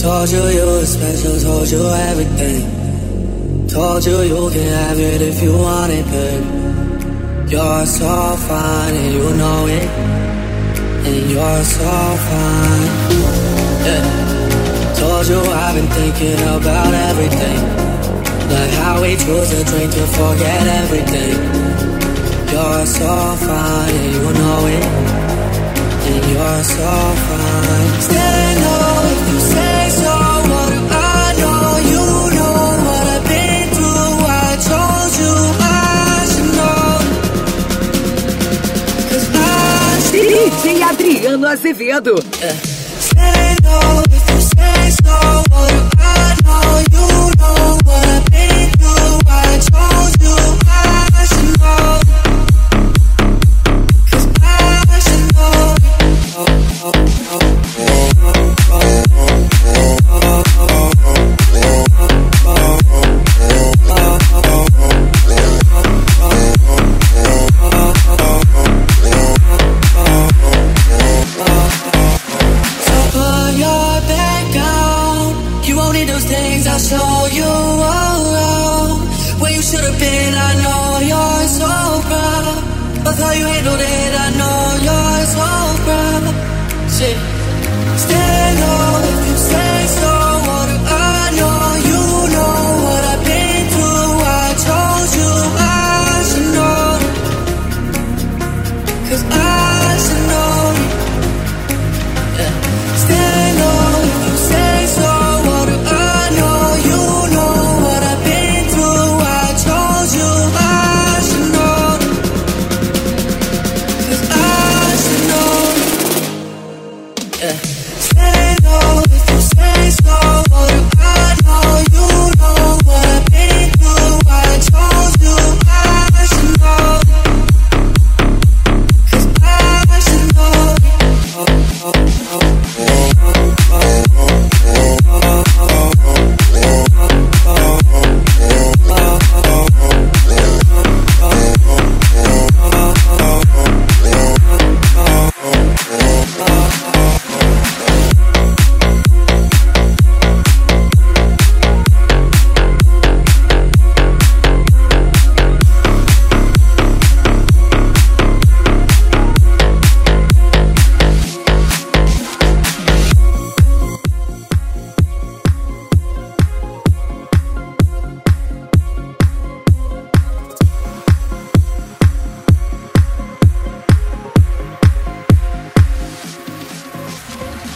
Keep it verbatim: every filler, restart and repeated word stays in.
Told you you were special, told you everything. Told you you can have it if you want it, babe. You're so fine and you know it. And you're so fine, yeah. Told you I've been thinking about everything. Like how we choose a drink to forget everything. You're so fine and you know it. And you're so fine. Stand up if you say so. What do I know? You know what I've been through. I told you I should know. Cause I should know. D J Adriano Azevedo. Yeah. Stand up if you say so. What do I know? You know what I've been through. I told you I should know. Cause I should know. I'll show you around where you should have been. I know you're so proud of how you handled it. I know you're so proud. Shit. Stay